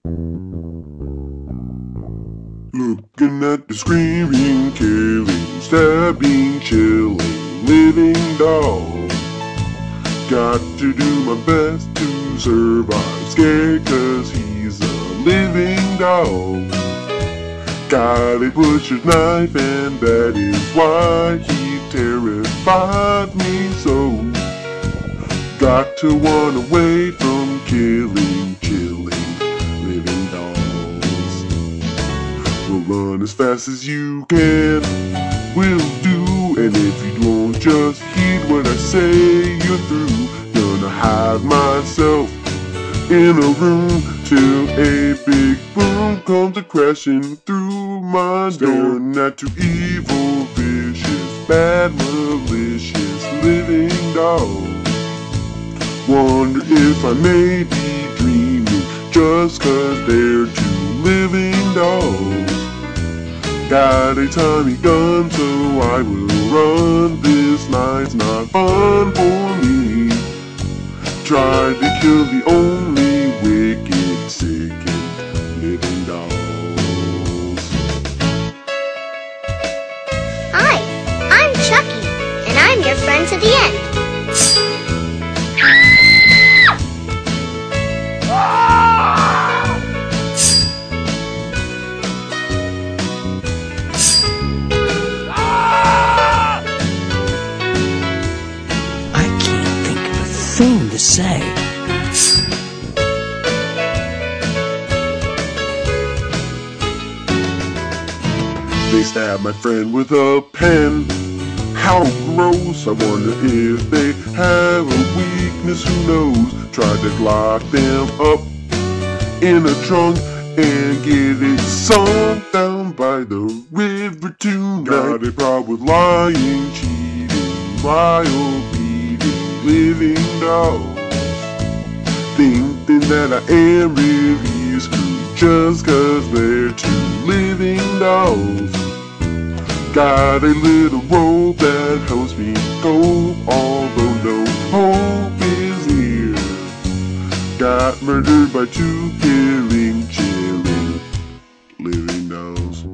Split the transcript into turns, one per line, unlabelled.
Looking at the screaming, killing, stabbing, chilling, living doll. Got to do my best to survive, scared cause he's a living doll. Got a butcher's knife and that is why he terrified me so. Got to run away from killing, chilling, living dolls. We'll run as fast as you can, will do. And if you don't just heed what I say, you're through. Gonna hide myself in a room till a big boom comes crashing through my door. Staring at two evil, vicious, bad, malicious living dolls. Wonder if I may be dreaming just cause they're two living dolls. Got a tiny gun so I will run, this night's not fun for me. Tried to kill the only wicked, sickened living dolls.
Hi, I'm Chucky, and I'm your friend to the end.
Thing to say.
They stabbed my friend with a pen. How gross, I wonder if they have a weakness, who knows. Tried to lock them up in a trunk and get it sunk down by the river tonight. Got a problem with lying, cheating, wild beating, living dolls. Thinking that I am really screwed just cause they're two living dolls. Got a little rope that helps me cope, although no hope is near. Got murdered by two killing, chilling, living dolls.